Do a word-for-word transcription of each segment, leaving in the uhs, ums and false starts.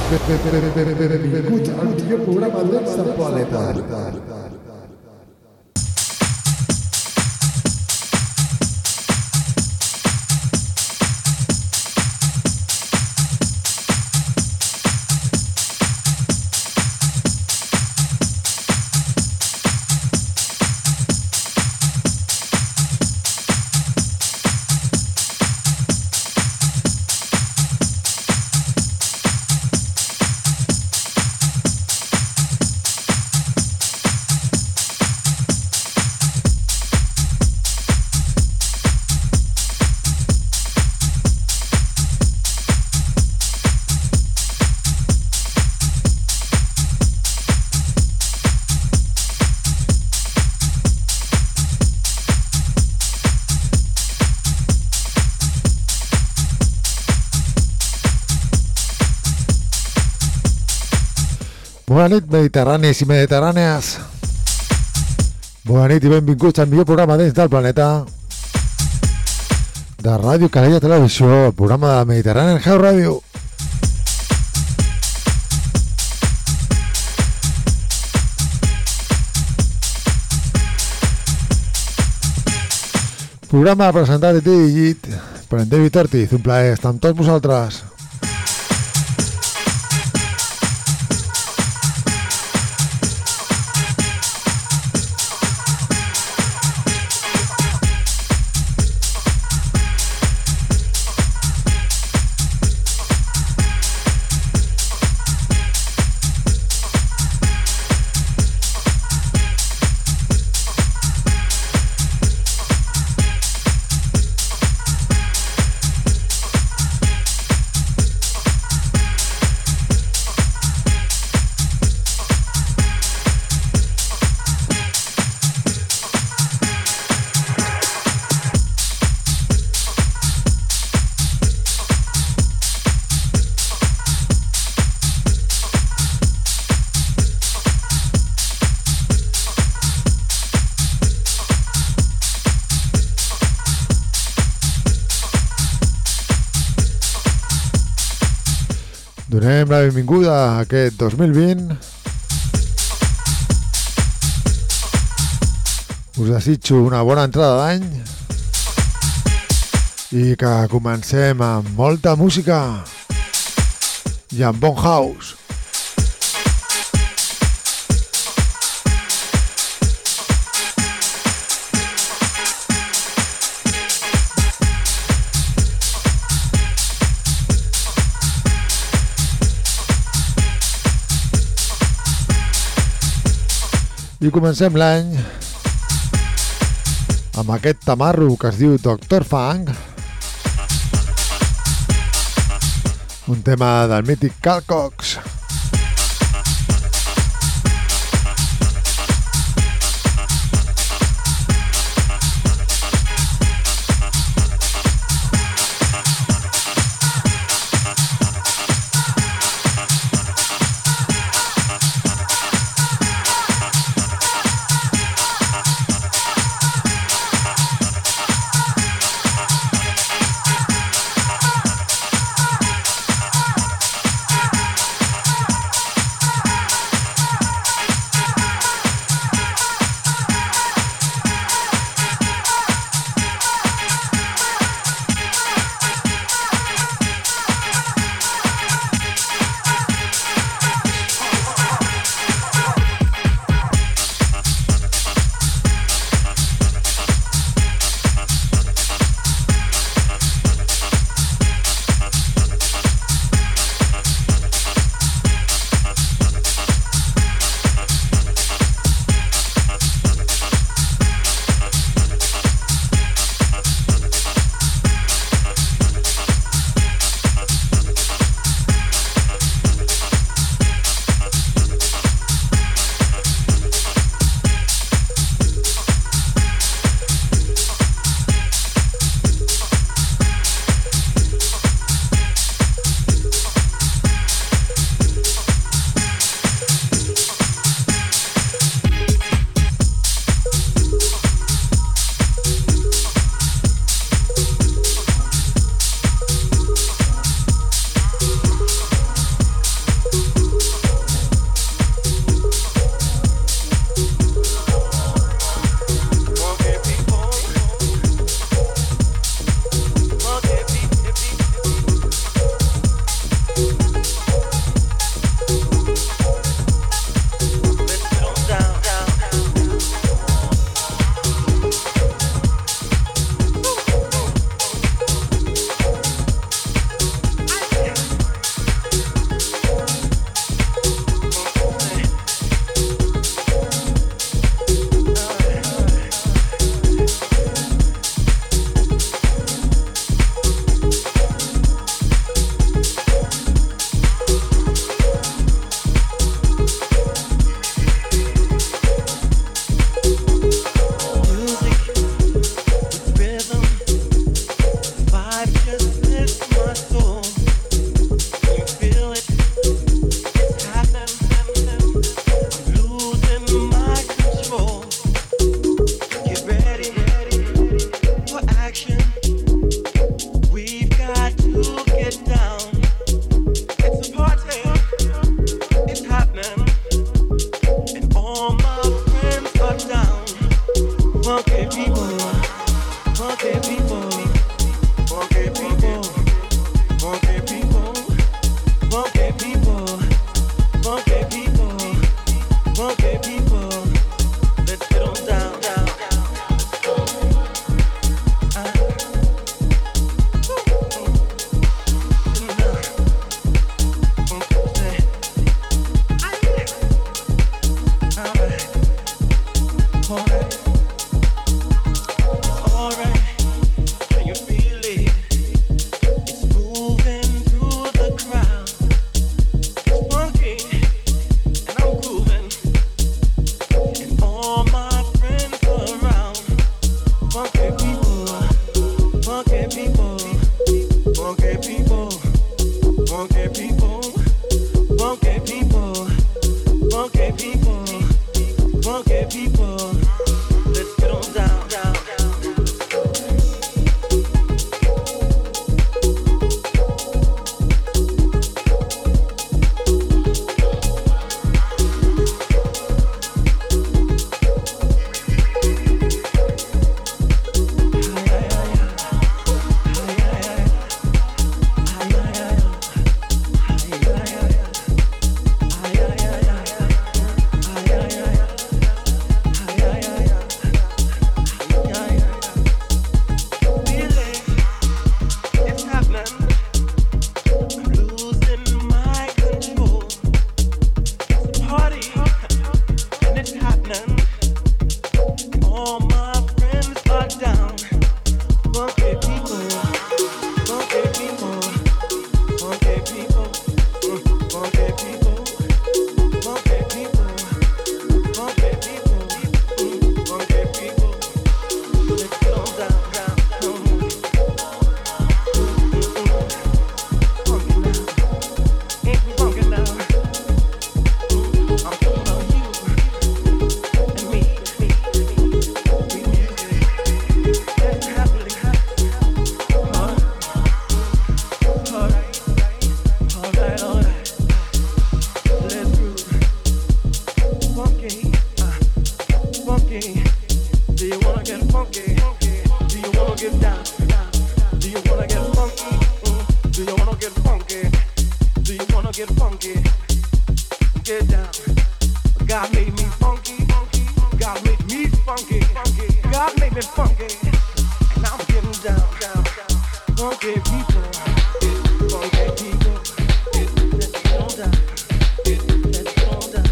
Benvinguts al millor programa del planeta. Bona nit, mediterrànies i mediterrànies. Bona nit i benvinguts al millor programa dins del planeta de Ràdio Calella Televisió, el programa de la Mediterrània House Ràdio. Programa presentat i dirigit per en David Ortiz. Un plaer estar amb tots vosaltres. Donem la benvinguda a aquest dos mil vint. Us desitjo una bona entrada d'any i que comencem amb molta música i amb bon house. I comencem l'any amb aquest tamarro que es diu Doctor Funk, un tema del mític Carl Cox. get funky, get down. God made me funky, God made me funky, God made me funky, and I'm getting down, down, down. Funky people, funky people, let's go down, let's go down,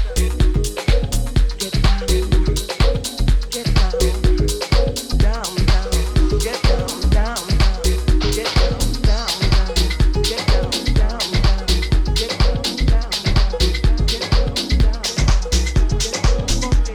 get down, get down, down, down, get down, down, down, get down, down, down, get down, down, down, get down, down, get down, down, funky,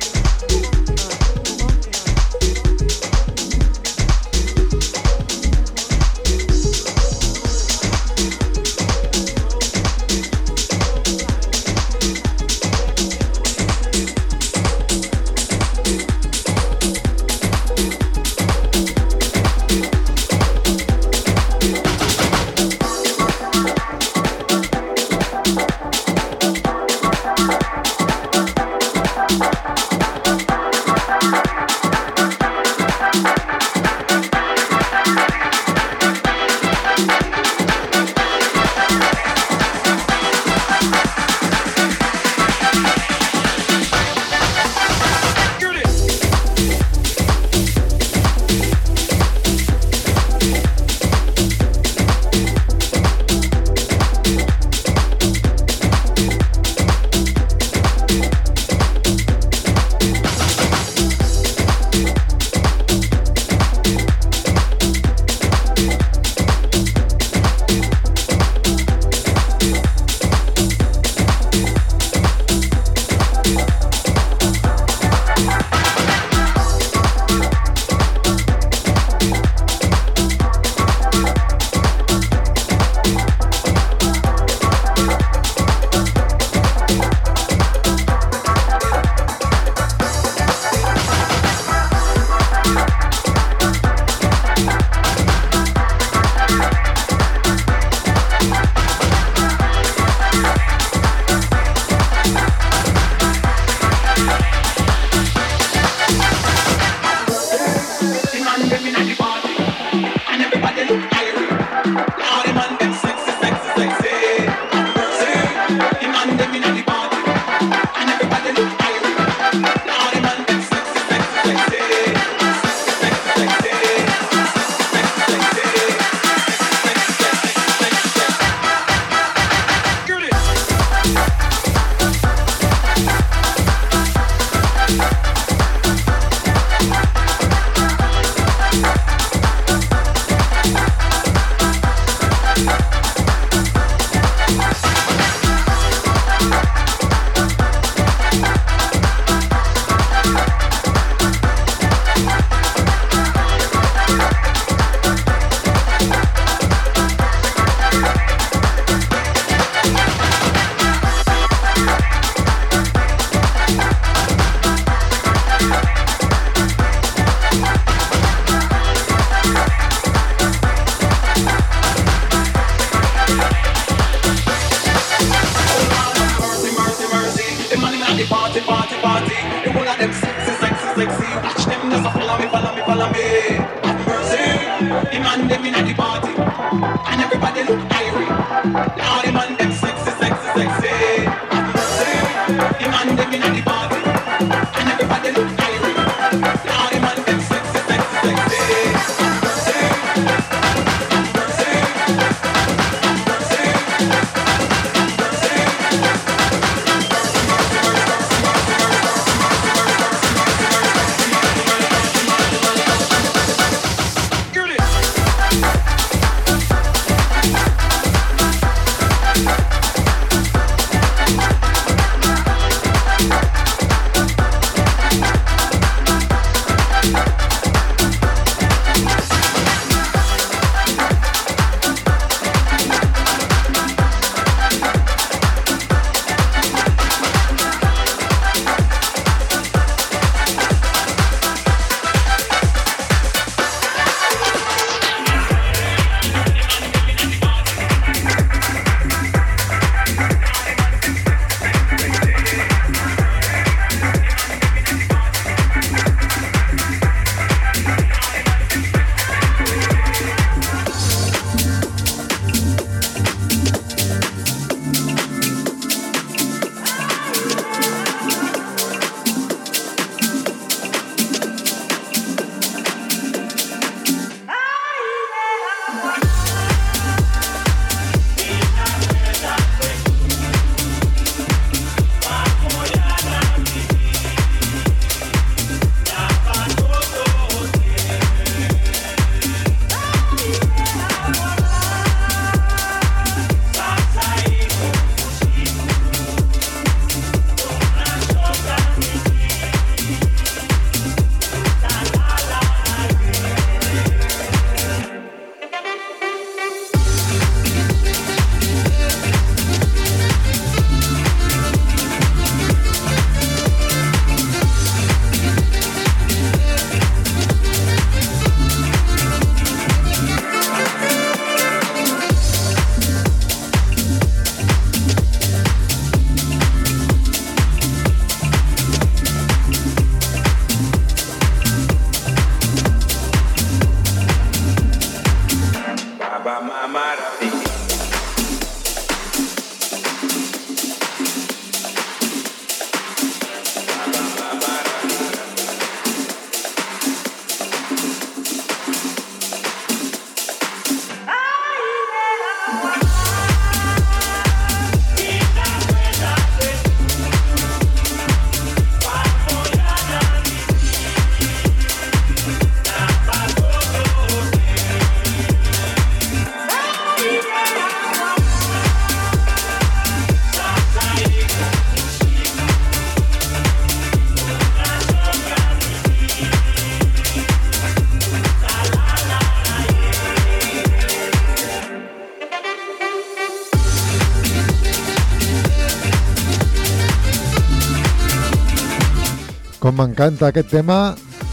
Com m'encanta aquest tema,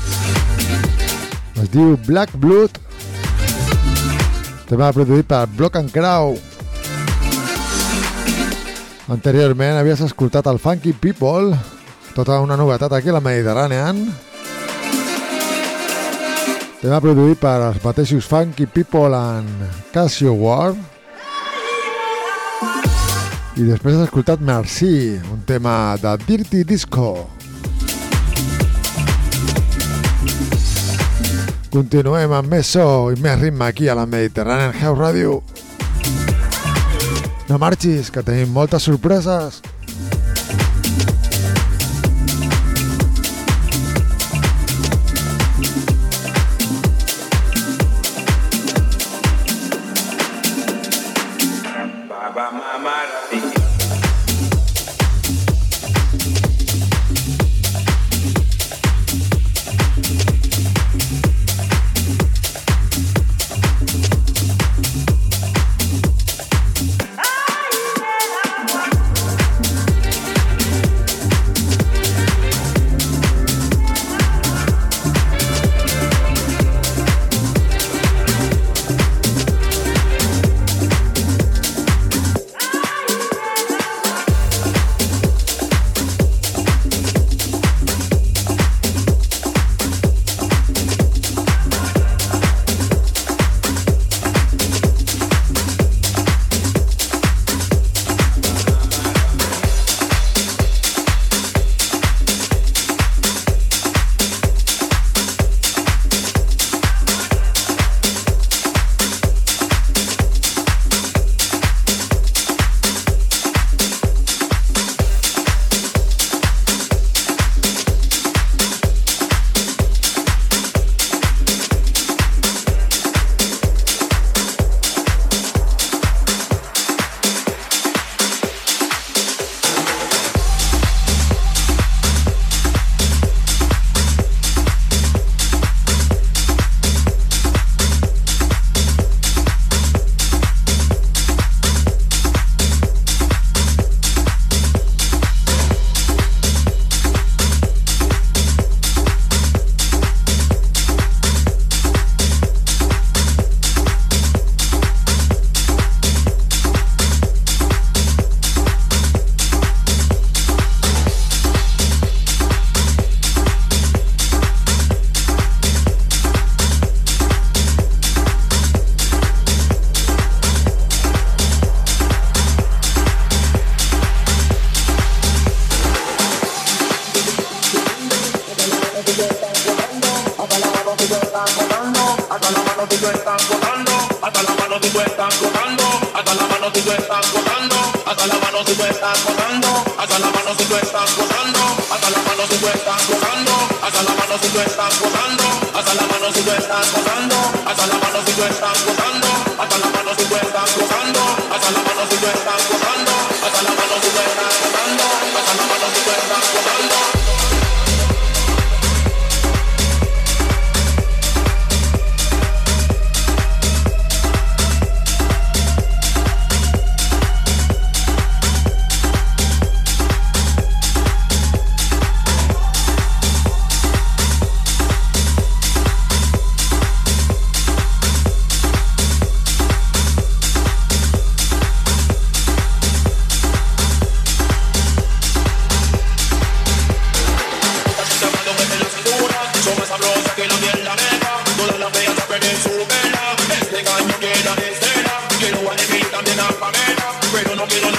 es diu Black Blood, tema produït per Block and Crow. Anteriorment havies escoltat el Funky People, tota una novetat aquí a la Mediterranean, tema produït per els mateixos Funky People en Casio War. I després has escoltat Merci, un tema de Dirty Disco. Continuem amb més so i més ritme aquí a la Mediterranean House Radio. No marxis, que tenim moltes sorpreses.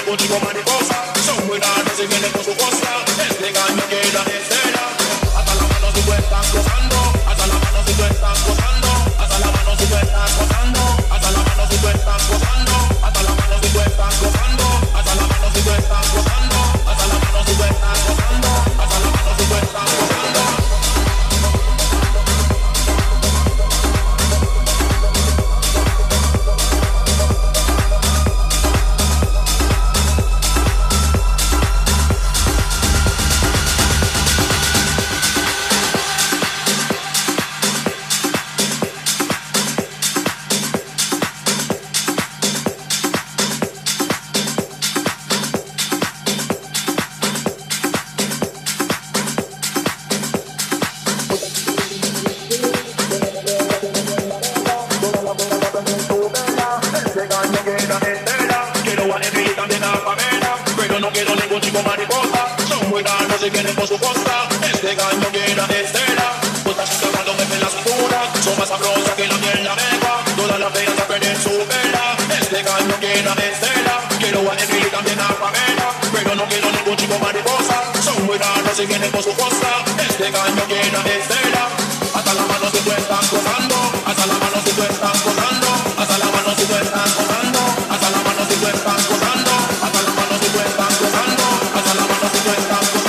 ningún chico mariposa. Son muy raros y vienen con su cosa. Este gallo queda de cera. Hasta las manos si tú estás gozando. Hasta las manos si tú estás gozando. Hasta las manos si tú estás gozando. Hasta las manos si tú estás gozando. Hasta las manos si tú estás gozando. Hasta las manos si tú estás gozando. Hasta las manos si tú estás gozando. Hasta las manos si tú estás gozando. Se vienen por su costa, este gallo llena de estela. Botas clavando en la cintura, son más sabrosas que la miel la lengua. Todas las venas aprenden su vela. Este gallo llena de estela. Quiero a Emily y también a Pamela, pero no quiero ningún chico mariposa. Son muy raros y vienen por su costa. Este gallo llena de estela. Hasta la mano si tú estás gozando. Hasta la mano si tú estás gozando. Hasta la mano si tú estás gozando. Hasta la mano si tú estás gozando. Hasta la mano si tú estás gozando. Hasta la mano si tú estás gozando.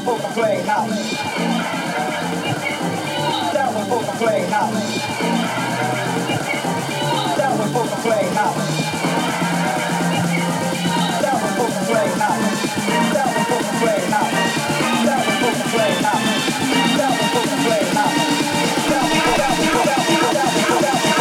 was supposed to play house. That was supposed to play house. That was supposed to play house. That was supposed to play house. That was supposed to play house. That was supposed to play house. That was supposed to play house. That was that was that was that was that was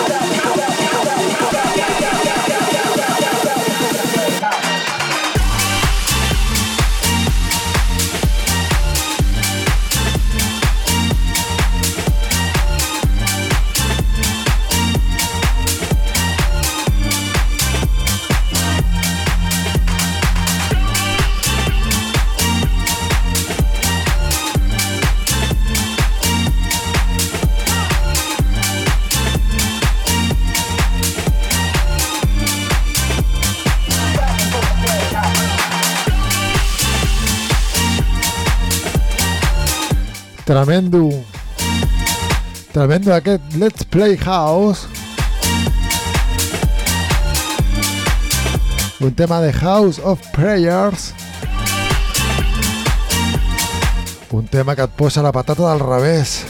Tremendo, tremendo aquest Let's Play House, un tema de House of Prayers, un tema que et posa la patata del revés.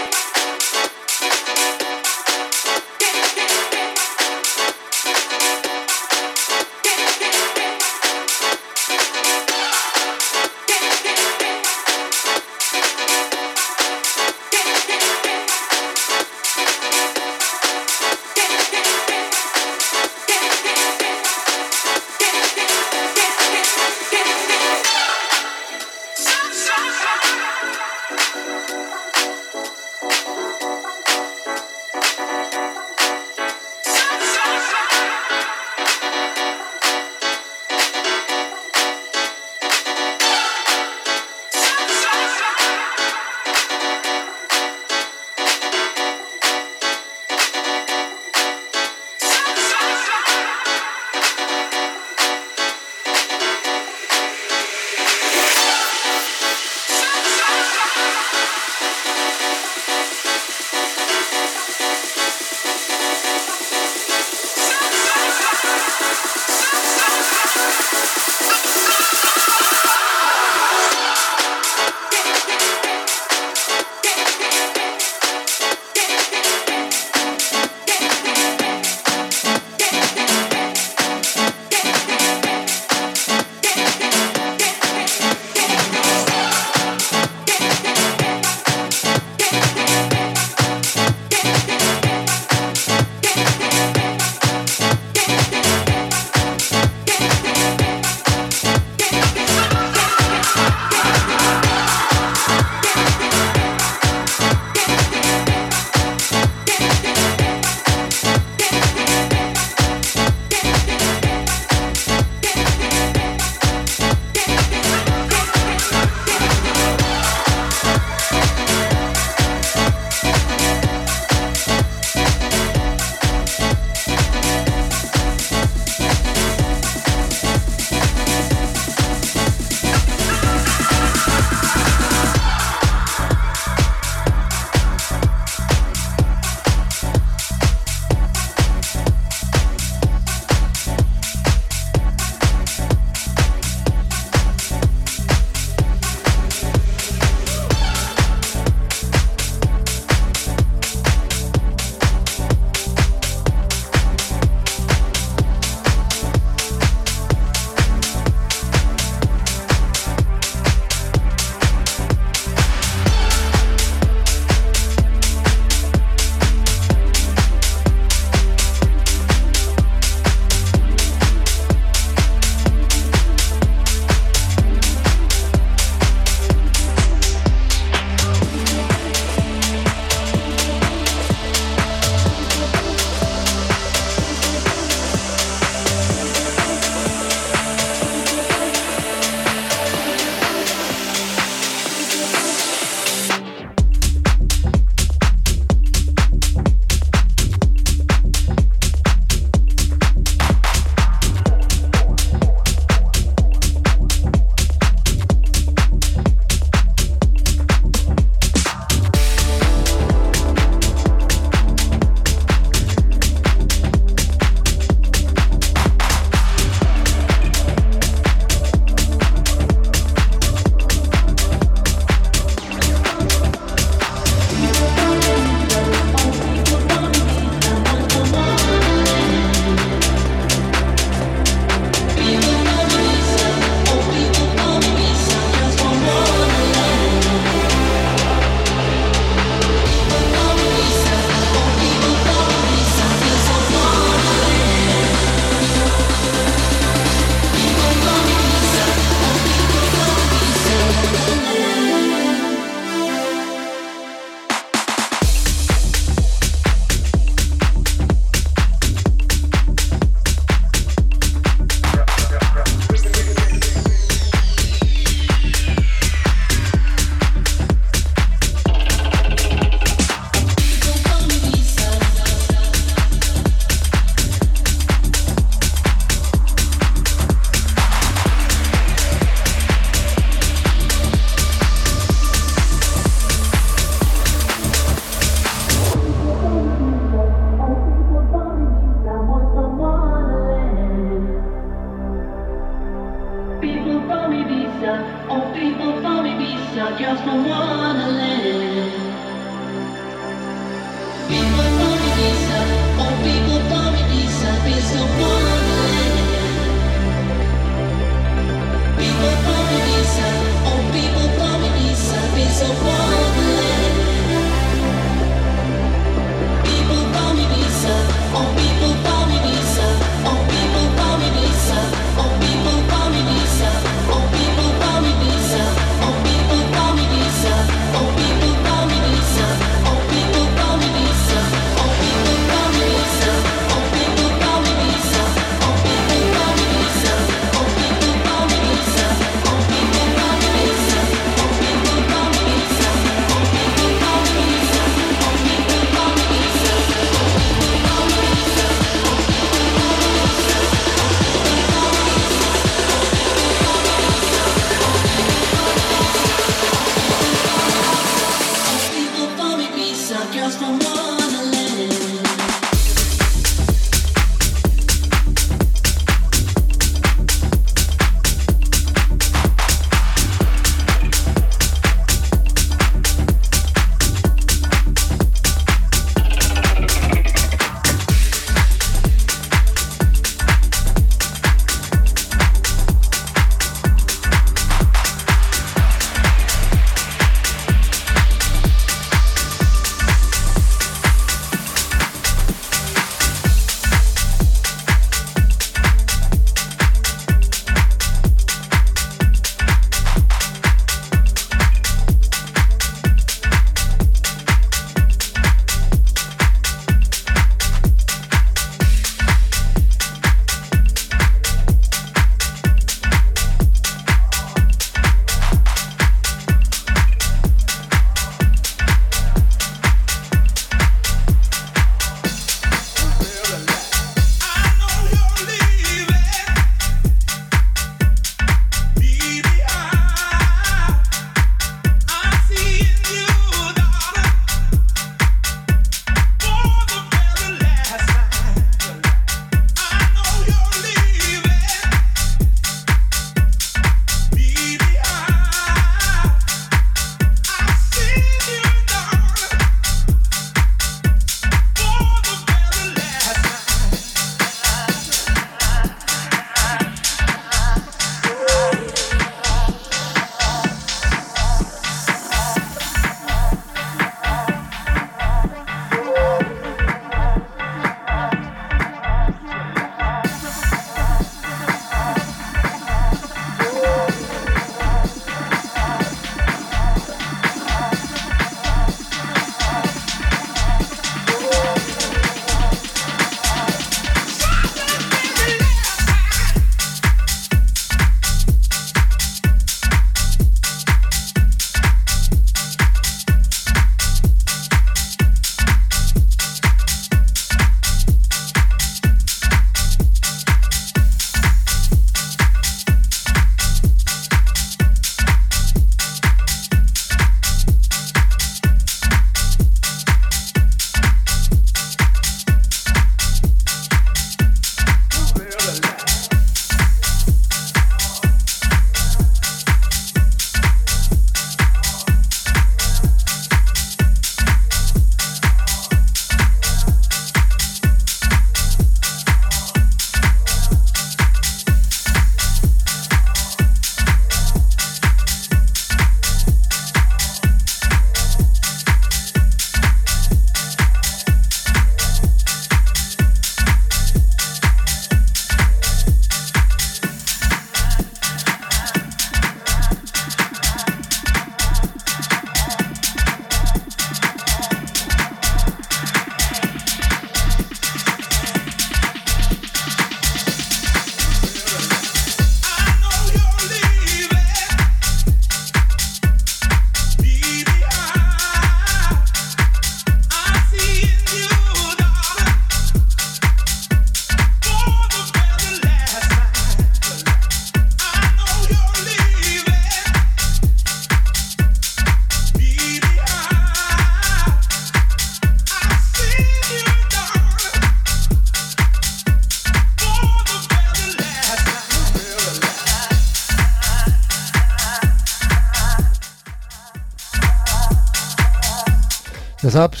Ja saps,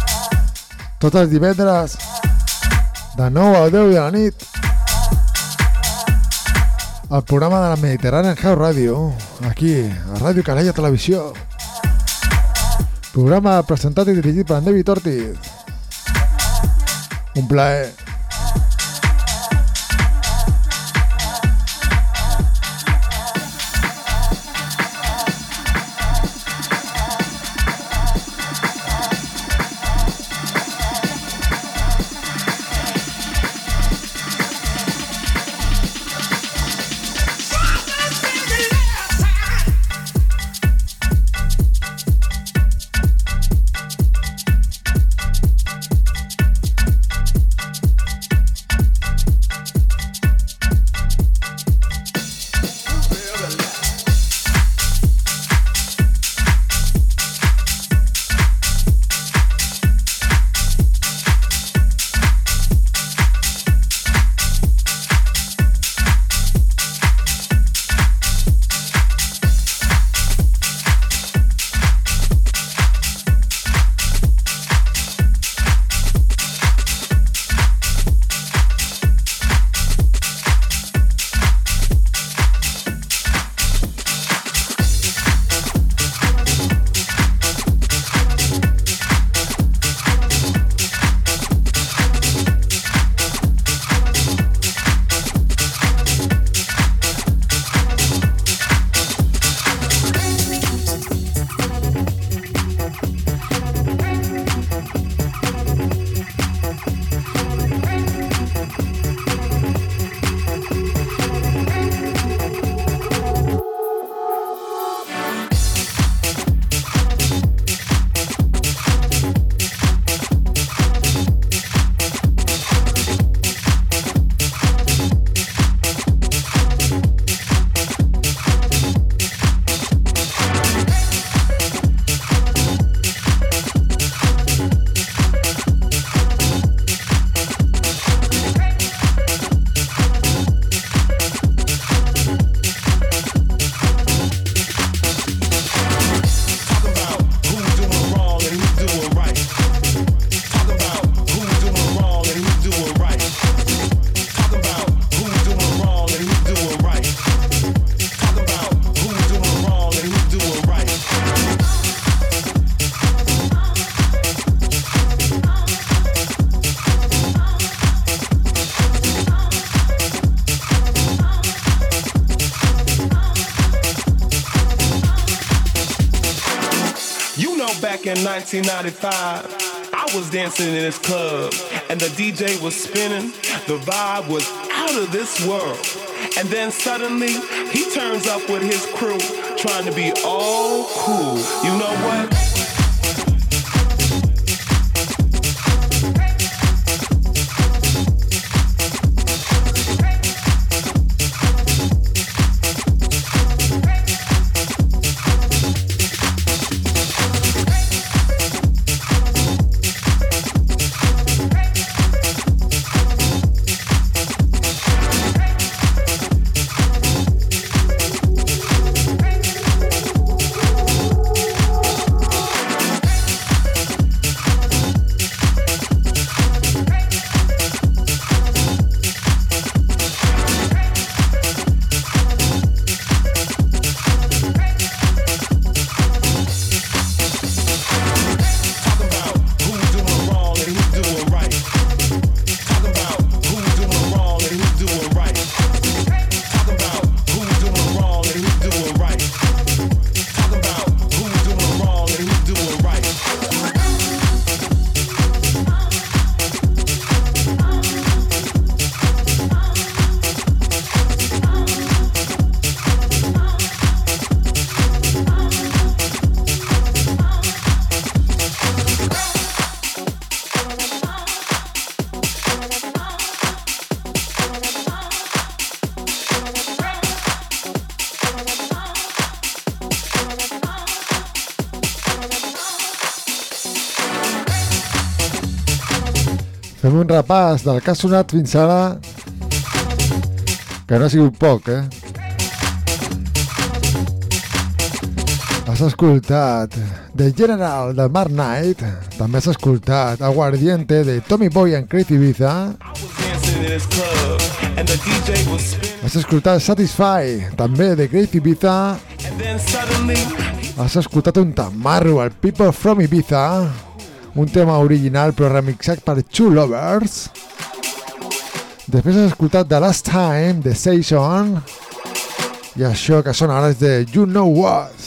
tots els divendres de nou a deu de la nit el programa de la Mediterranean House Radio, aquí a Ràdio Calella Televisió, programa presentat i dirigit per en David Ortiz. Un plaer. in nineteen ninety-five. I was dancing in this club, and the D J was spinning. The vibe was out of this world. And then suddenly, he turns up with his crew, trying to be all cool. You know what? Fem un repàs del que ha sonat fins ara, que no ha sigut poc, eh? Has escoltat The General de Mark Knight, també has escoltat Aguardiente de Tommy Boy and Crazy Ibiza, has escoltat Satisfy, també de Crazy Ibiza, has escoltat un tamarro, el People from Ibiza, un tema original però remixat per Two Lovers. Després has escoltat The Last Time de Saison, i això que sona ara és de You Know What.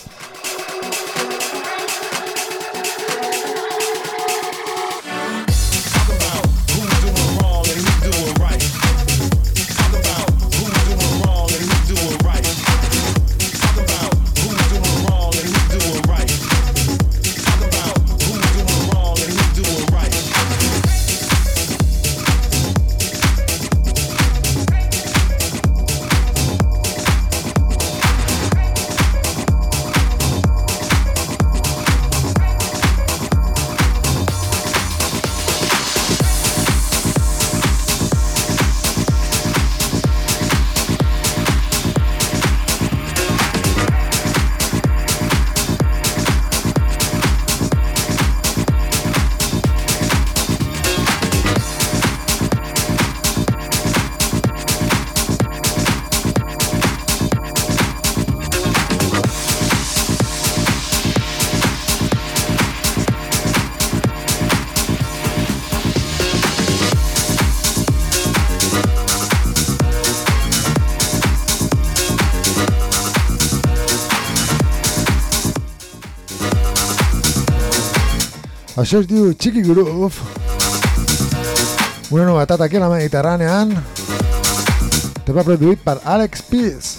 Això es diu Cheeky Groove, una novetat aquí a la Mediterrània, tema produït per Alex Peace.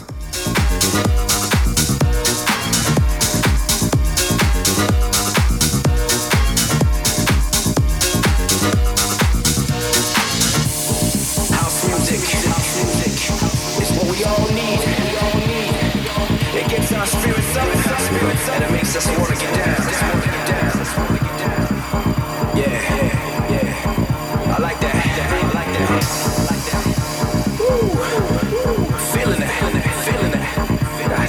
Feeling that, feeling that, feeling that.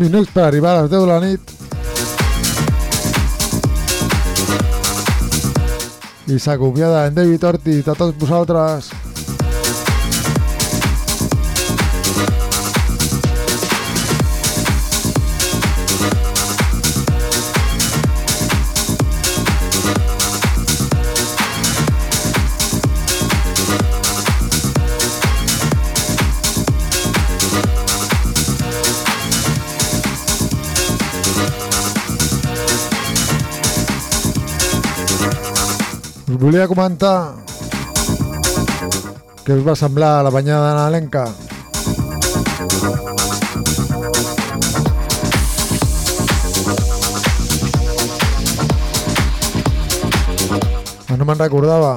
minuts per arribar a les deu de la nit. I s'acomiada en David Ortiz a tots vosaltres. Volia comentar què us va semblar la banyada nadalenca. No me'n recordava.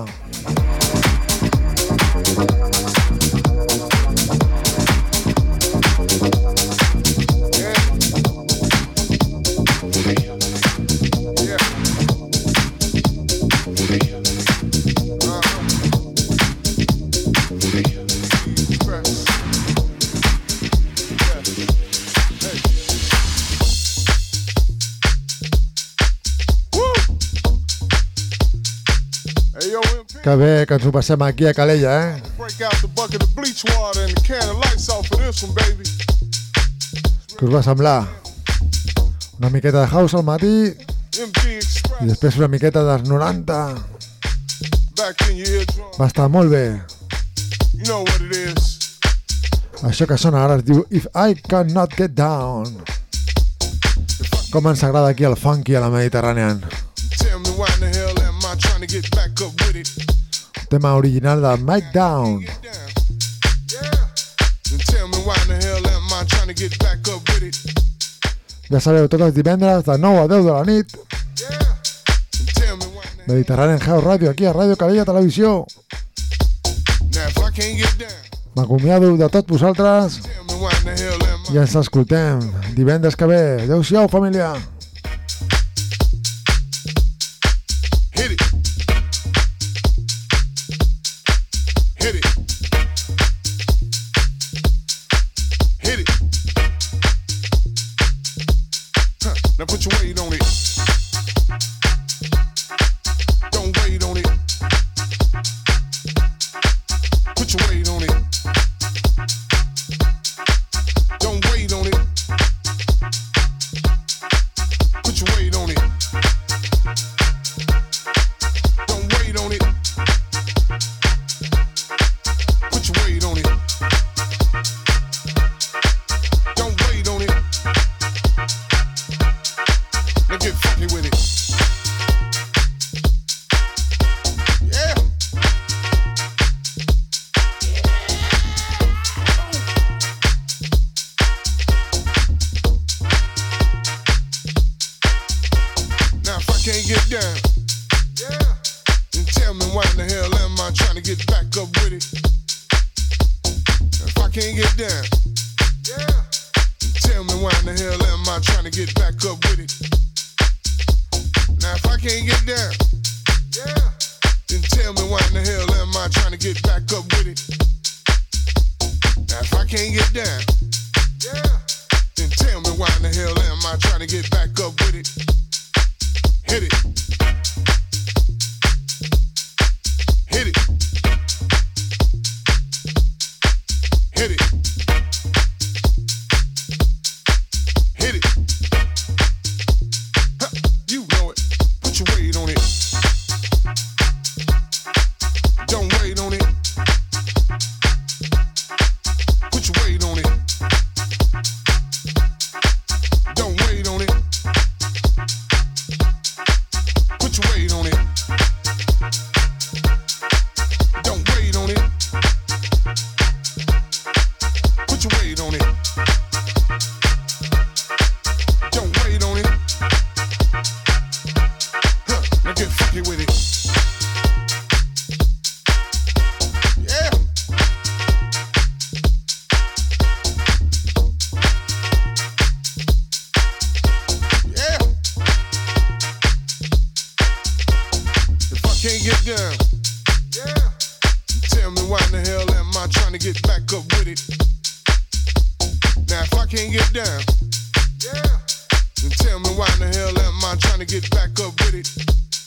Que bé que ens ho passem aquí a Calella, eh? Què us va semblar? Una miqueta de house al matí i després una miqueta dels noranta. Va estar molt bé. Això que sona ara es diu If I Cannot Get Down. Com ens agrada aquí el funky a la Mediterrània. Tema original de Mike Down. Ja sabeu, tots els divendres de nou a deu de la nit, Mediterrània House Radio, aquí a Ràdio Calella Televisió. M'acomiado de tots vosaltres i ens escoltem divendres que ve. Adéu-siau, família. Now put your weight on it. Don't wait on it. Put your weight on it. Don't wait on it. Put your weight on it. Don't wait on it. Put your weight on it. Don't wait on it. Now get funky with it. Yeah. Now if I can't get down, yeah, then tell me why in the hell am I trying to get back up with it? Now if I can't get down, yeah, then tell me why in the hell am I trying to get back up with it? Now if I can't get down, yeah, then tell me why in the hell am I trying to get back up with it? Now if I can't get down, yeah, then tell me why in the hell am I trying to get back up with it? Hit it. Hit it. Hit it. Hit it. Huh, you know it. Put your weight on it. Don't wait on it. Put your weight on it. Don't wait on it. Put your weight on it. Don't wait on it. Put your weight on it. Don't wait on it. Huh, now get funky with it. Yeah. Yeah. If I can't get down, yeah, tell me why in the hell am I trying to get back up with it? Now if I can't get down, then tell me why in the hell am I trying to get back up with it?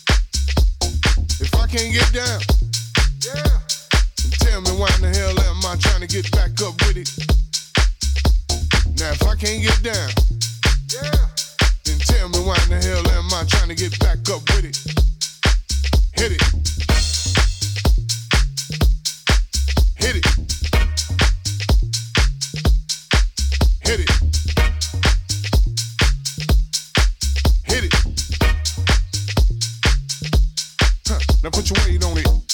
If I can't get down, yeah, then tell me why in the hell am I trying to get back up with it? Now if I can't get down, yeah, then tell me why in the hell am I trying to get back up with it? Hit it. Hit it. Hit it. Hit it. Huh. Now put your weight on it.